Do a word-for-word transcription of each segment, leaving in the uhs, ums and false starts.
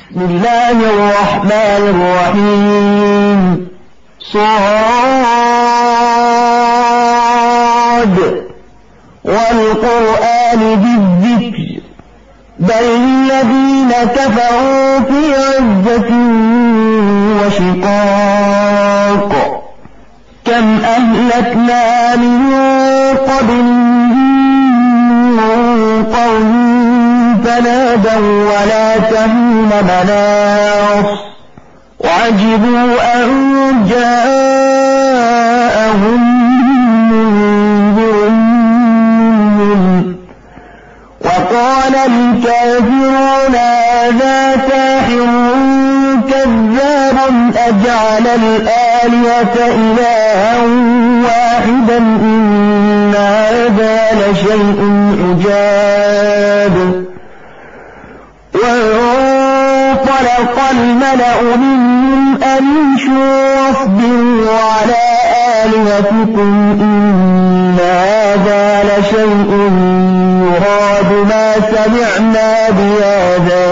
بسم الله الرحمن الرحيم صاد والقرآن بالذكر بل الذين كفروا في عزة وشقاق كم أهلكنا من قبلهم قوم فنادوا ولا تهين مناص وعجبوا أن جاءهم منذر منهم وقال الكافرون هذا ساحر كذاب أجعل الآلهة إلها واحدا إن هذا لشيء عجاب وانطلق الملأ منهم أن امشوا واصبروا على آلهتكم إن هذا لشيء يراد ما سمعنا بهذا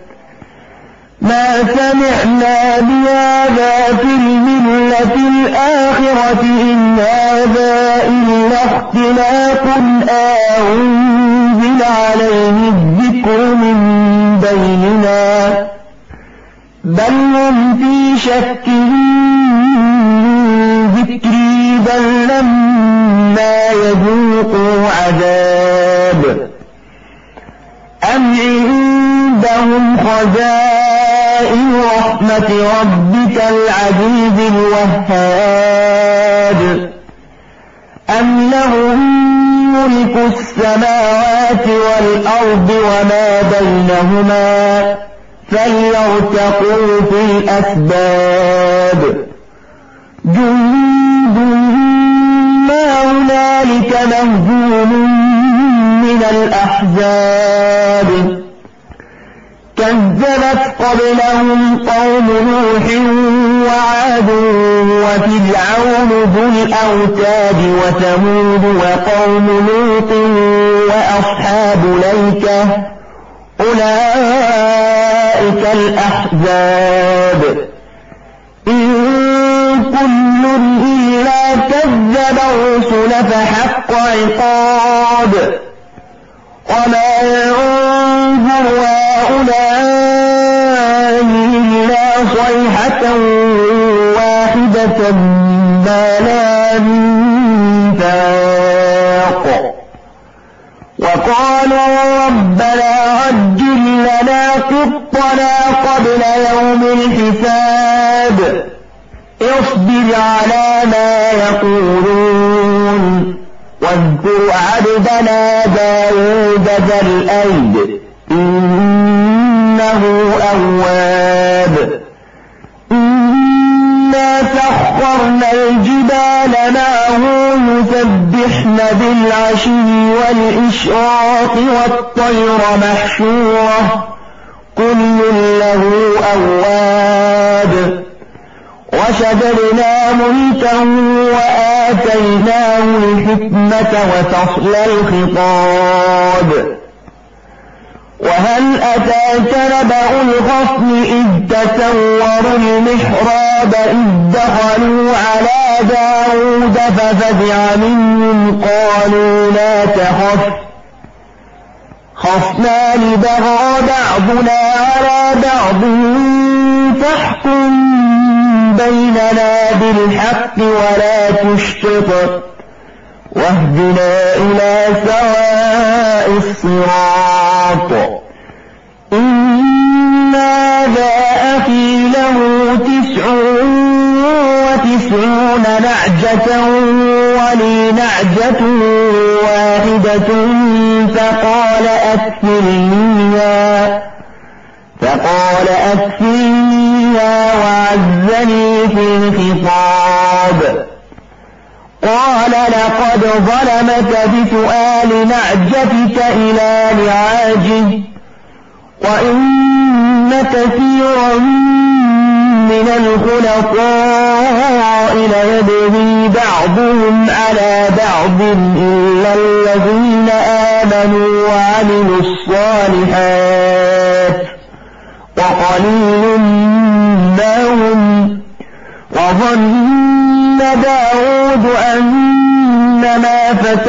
ما سمعنا بهذا في الملة الآخرة إن هذا إلا اختلاق أنزل عليه الذكر من بيننا بل هم في شك ذكري بل لما يذوقوا عذاب أم عندهم خزائن رحمة ربك العزيز الوهاب أم لهم ملك السماوات والأرض وما بينهما فليرتقوا في الأسباب جند ما هنالك مهزوم من الأحزاب كذبت قبلهم قوم نوح وعاد وفرعون ذو الأوتاد وثمود وقوم لوط وأصحاب الأيكة أولئك الأحزاب إن كل إلا كذب الرسل فحق عقاب وما ينظر هؤلاء إلا صيحة واحدة ما لها من فاق وقالوا ربنا عجل لنا قطنا قبل يوم الحساب اصبر على ما يقولون واذكر عبدنا داود ذا الأيد إنه أواب إنا سخرنا الجبال معه يسبحن بالعشي والإشراق والطير محشورة كل له أواب وشددنا ملكا وآتيناه الحكمة وفصل الخطاب وهل أتاك نبأ الخصم إذ تسوروا المحراب إذ دخلوا على داود ففزع منهم قالوا لا تخف خصمان بغى بعضنا على بعض فاحكم بيننا بالحق ولا تشطط واهدنا إلى سواء الصراط إن هذا أخي له تسع وتسعون نعجة ولي نعجة واحدة فقال أكفلنيها فقال أكفلنيها وعزني في الخطاب قال لقد ظلمك بسؤال نعجتك إلى نعاجه وإن كثيرا من الخلطاء ليبغي بعضهم على بعض إلا الذين آمنوا وعملوا الصالحات وقليل ما هم. وظن داود أنما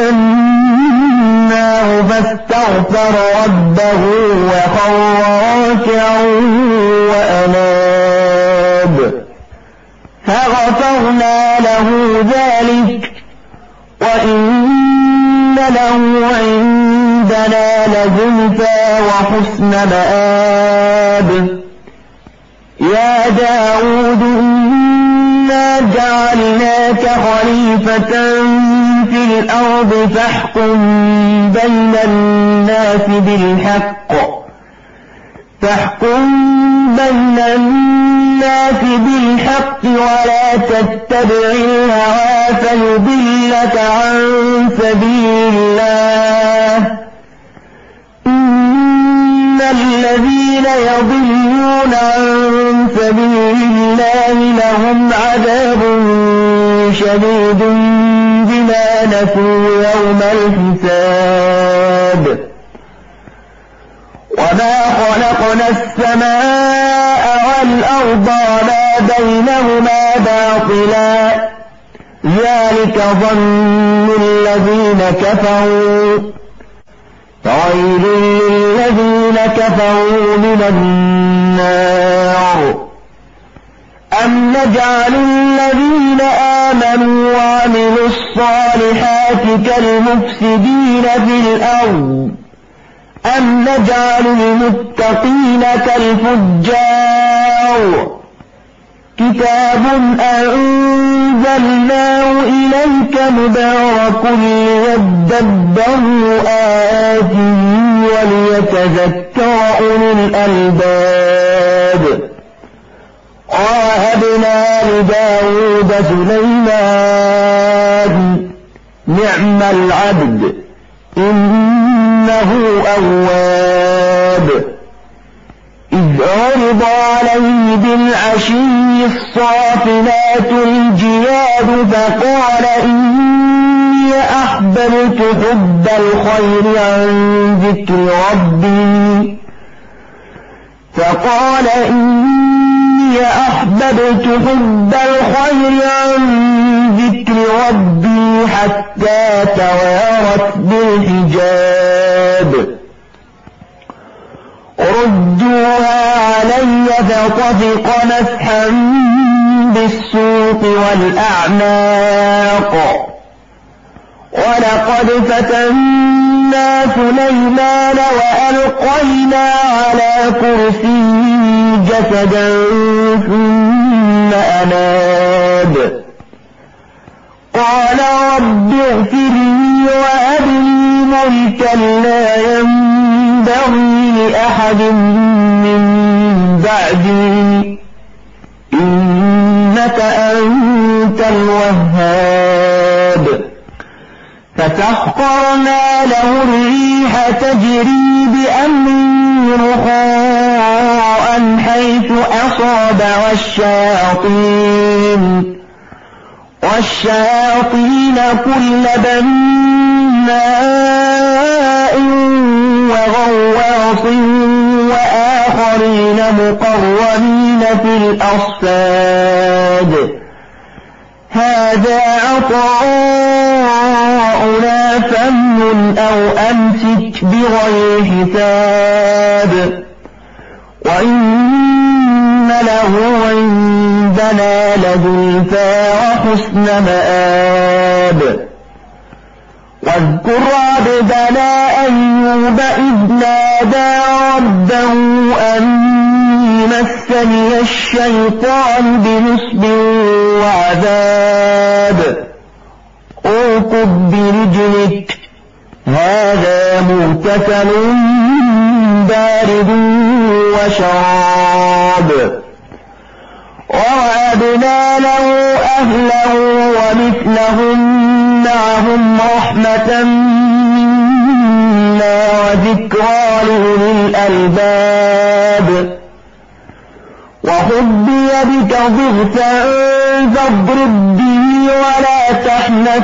فتناه فاستغفر ربه وخر راكعا وأناب فغفرنا له ذلك وإن له عندنا لزلفى وحسن مآب. يا داود إنا جعلناك خليفة في الأرض فاحكم بين الناس بالحق فاحكم بين الناس بالحق ولا تتبع الهوى فيضلك عن سبيل الله. إن الذين يضلون عن سبيل الله لهم عذاب شديد بما نسوا يوم الحساب. وما خلقنا السماء والأرض وما بينهما باطلا ذلك ظن الذين كفروا فويل للذين كفروا من النار. أم نجعل الذين آمنوا وعملوا الصالحات كالمفسدين في الأرض أم نجعل المتقين كالفجار. كتاب أنزلناه إليك مبارك ليدبروا آياته وليتذكر أولو الألباب. ووهبنا لداود سليمان نعم العبد إنه أواب. إذ عرض عليه بالعشي الصافنات الجياد فقال إني أحببت حب الخير عن ذكر ربي فقال إني أحببت حب الخير عن ذكر ربي حتى توارت بالحجاب. ردوها علي فطفق مسحا بالسوق والأعناق. ولقد فتنا سليمان وألقينا على كرسيه جسدا ثم أناب قال رب اغفر لي وهب لي ملكا لا ينبغي لأحد من بعدي إنك أنت الوهاب. فسخرنا له الريح تجري بأمره رخاء حيث أصاب والشياطين والشياطين كل بناء وغواص وآخرين مقرنين في الأصفاد. هذا عطاؤنا فمن أو أمسك بغير حساب وإن له عندنا لزلفى وحسن مآب. واذكر عبدنا أيوب إذ نادى ربه أني مسني الشيطان بنصب وعذاب. اركض برجلك هذا مغتسل بارد وشراب. ووهبنا له أهله ومثلهم معهم رحمة منا وذكرى لأولي الألباب. وخذ بيدك ضغثا فاضرب به ولا تحنث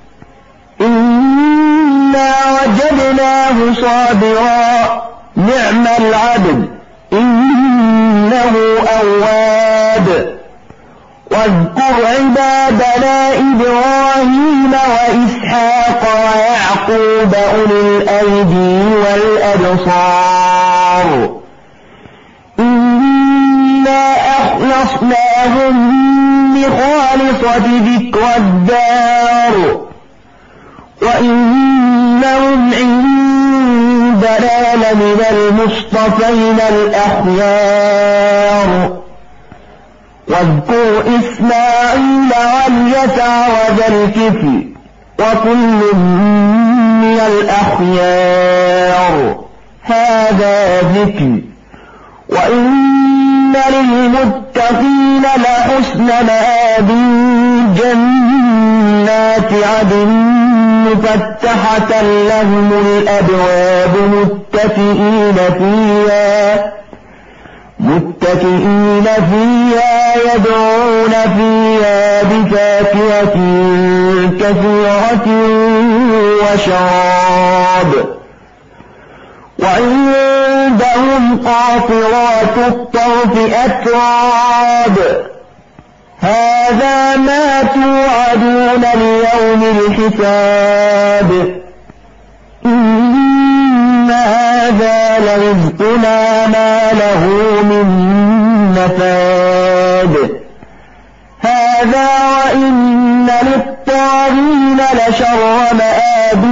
إنا وجدناه صابرا نعم العبد إنه له أواب واذكر عبادنا إبراهيم وإسحاق ويعقوب أولي الأيدي والأبصار إنا أخلصناهم بخالصة ذكر الدار وإنهم عندنا لمن المصطفين الأخيار واذكر إسماعيل واليسع وذا الكفل وكل من الأخيار هذا ذكر وإن للمتقين لحسن مآب جنات عدن مفتحة لهم الأبواب متكئين فيها متكئين فيها يدعون فيها بفاكهة كثيرة وشراب وعندهم قاصرات الطرف أتراب هذا ما توعدون ليوم الحساب إن هذا لرزقنا ما له من نفاد هذا وإن للطاغين لشر مآب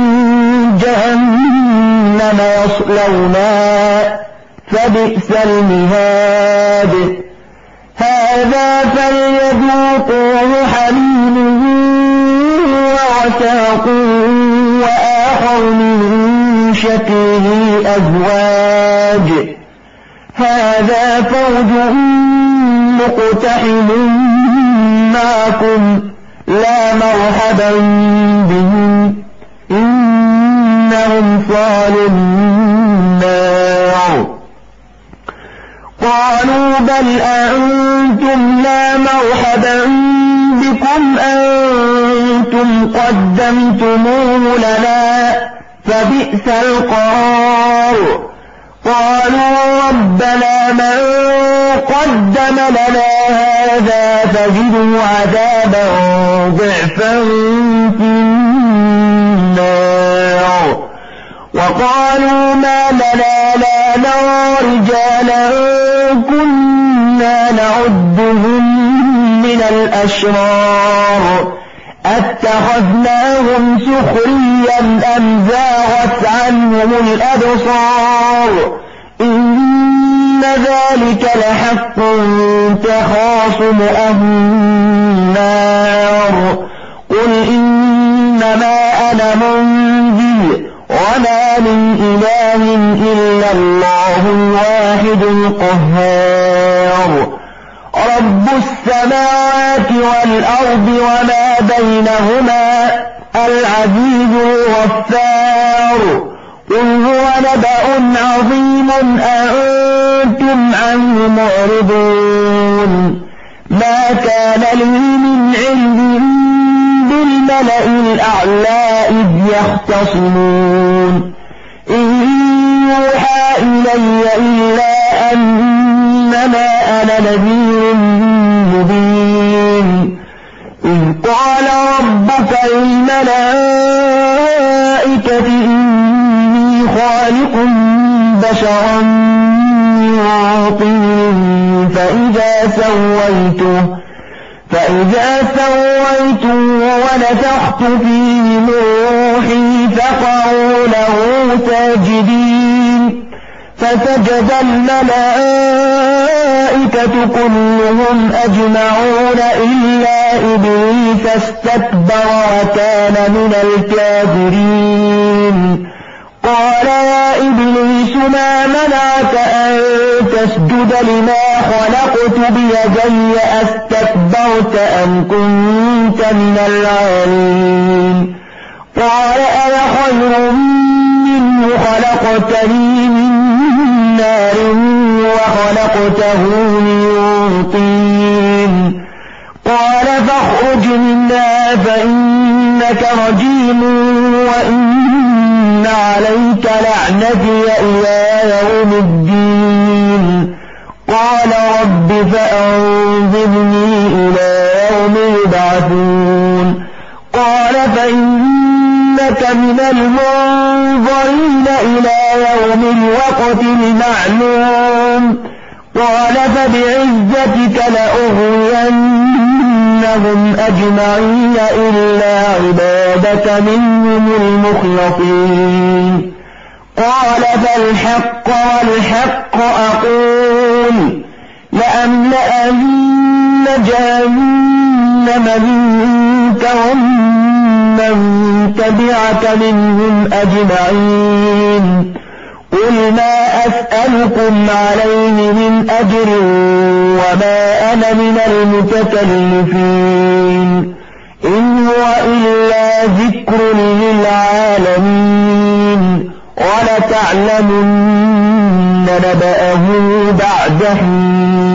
جهنم يصلونها فبئس المهاد هذا فليذوقوه حميم وغساق وآخر من شكله أزواج هذا فوج مقتحم معكم لا مرحبا بهم إنهم صالوا النار قالوا بل أنتم لا مرحبا بكم أنتم قدمتموه لنا فبئس القرار قالوا ربنا من قدم لنا هذا فزده عذابا ضعفا في النار وقالوا ما لنا لا نرى رجالا كنا نعدهم من الأشرار أتخذناهم سخريا أم زاغت عنهم الأبصار إن ذلك لحق تخاصم أهل النار قل إنما أنا منذر وما من إله إلا الله الواحد القهار رب السماوات والأرض وما بينهما العزيز الغفار قل هو نبأ عظيم أنتم عنه معرضون ما كان لي من علم بالملأ الأعلى إذ يختصمون إن يوحى إلي إلا أنما أنا نذير مبين إذ قال ربك للملائكة إني خالق بشرا من طين فإذا سويته فإذا سويته ونفخت فيه من روحي فقعوا له ساجدين فسجد الملائكة كلهم أجمعون إلا إبليس استكبر وكان من الكافرين قال يا إبليس ما منعك أن تسجد لما خلقت بيدي أستكبرت أم كنت من العالين قال أنا خير منه خلقتني من نار وخلقته من طين قال فاخرج منها فإنك رجيم وإن عليك لعنتي إلى يوم الدين قال رب فأنظرني إلى يوم يبعثون قال فإنك من المنظرين إلى يوم الوقت المعلوم قال فبعزتك لأغوينهم أجمعين إلا عبادك منهم المخلصين قال فالحق والحق أقول لأملأن جهنم منك ومن تبعك منهم أجمعين قل ما أسألكم عليه من أجر وما أنا من المتكلفين إن هو إلا ذكر للعالمين ولتعلمن نبأه بعد حين